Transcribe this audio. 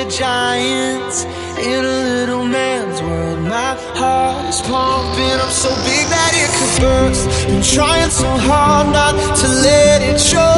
we're giants in a little man's world. My heart is pumping up so big that it could burst. Been trying so hard not to let it show.